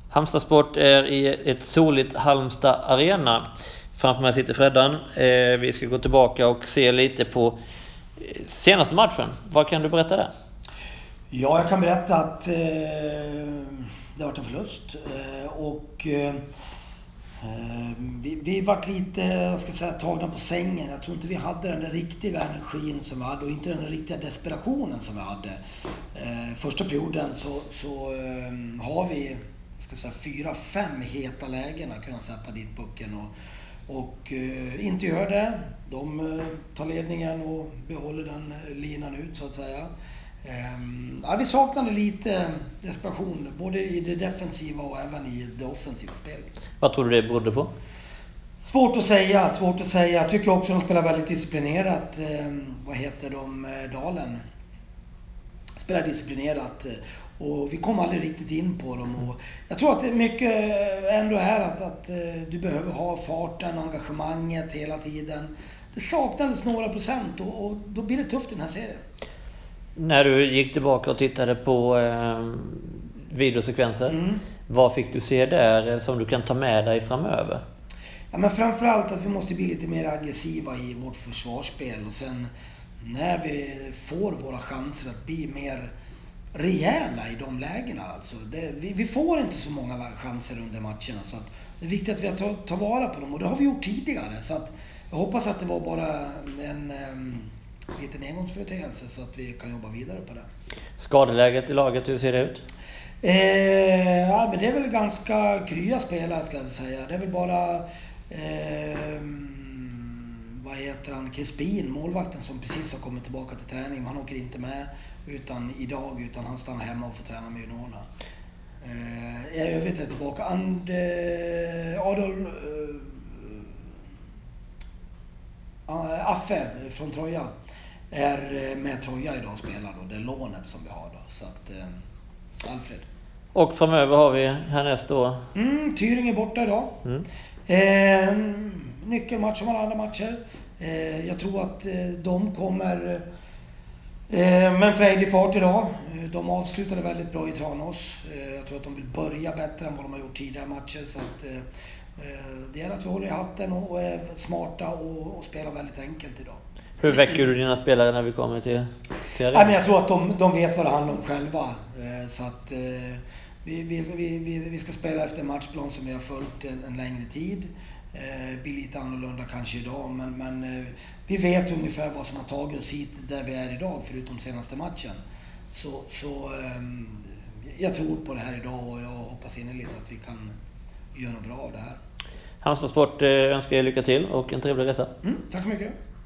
Halmstad Sport är i ett soligt Halmstad Arena. Framför mig sitter Freddan. Vi ska gå tillbaka och se lite på senaste matchen. Vad kan du berätta där? Ja, jag kan berätta att det har varit en förlust. Vi varit lite, jag ska säga, tagna på sängen. Jag tror inte vi hade den där riktiga energin som vi hade och inte den där riktiga desperationen som vi hade. Första perioden så har vi, ska säga, 4-5 heta lägen att kunna sätta dit pucken och inte gör det. De tar ledningen och behåller den linan ut, så att säga. Vi saknade lite desperation, både i det defensiva och även i det offensiva spelet. Vad tror du det berodde på? Svårt att säga. Jag tycker också att de spelar väldigt disciplinerat. Dalen spelar disciplinerat. Och vi kom aldrig riktigt in på dem. Och jag tror att det mycket ändå är att du behöver ha farten, engagemanget hela tiden. Det saknades några procent och då blir det tufft i den här serien. När du gick tillbaka och tittade på videosekvenser, vad fick du se där som du kan ta med dig framöver? Ja, men framförallt att vi måste bli lite mer aggressiva i vårt försvarsspel. Och sen när vi får våra chanser att bli mer rejäla i de lägena. Alltså vi får inte så många chanser under matcherna, så att det är viktigt att vi tar vara på dem. Och det har vi gjort tidigare. Så att jag hoppas att det var bara en liten engångsföreteelse så att vi kan jobba vidare på det. Skadeläget i laget, hur ser det ut? Men det är väl ganska krya spelare, ska jag säga. Det är väl bara Crispin, målvakten, som precis har kommit tillbaka till träning. Han åker inte med utan han stannar hemma och får träna med juniorerna. I övrigt är tillbaka Affe från Troja är med Troja idag och spelar då. Det är lånet som vi har då. Så att Alfred. Och framöver har vi härnäst då? Tyring är borta idag. Nyckelmatch som alla andra matcher. Jag tror att de kommer med en frejdig fart idag. De avslutade väldigt bra i Tranås. Jag tror att de vill börja bättre än vad de har gjort tidigare matcher. Så att det är att vi håller i hatten och är smarta och spelar väldigt enkelt idag. Hur väcker du dina spelare när vi kommer till men jag tror att de vet vad det handlar om själva. Så att vi ska spela efter en matchplan som vi har följt en längre tid. Blir lite annorlunda kanske idag, men vi vet ungefär vad som har tagit oss hit där vi är idag, förutom senaste matchen. Så jag tror på det här idag och jag hoppas innerligt att vi kan göra något bra av det här. Halmstad Sport önskar er lycka till och en trevlig resa. Tack så mycket.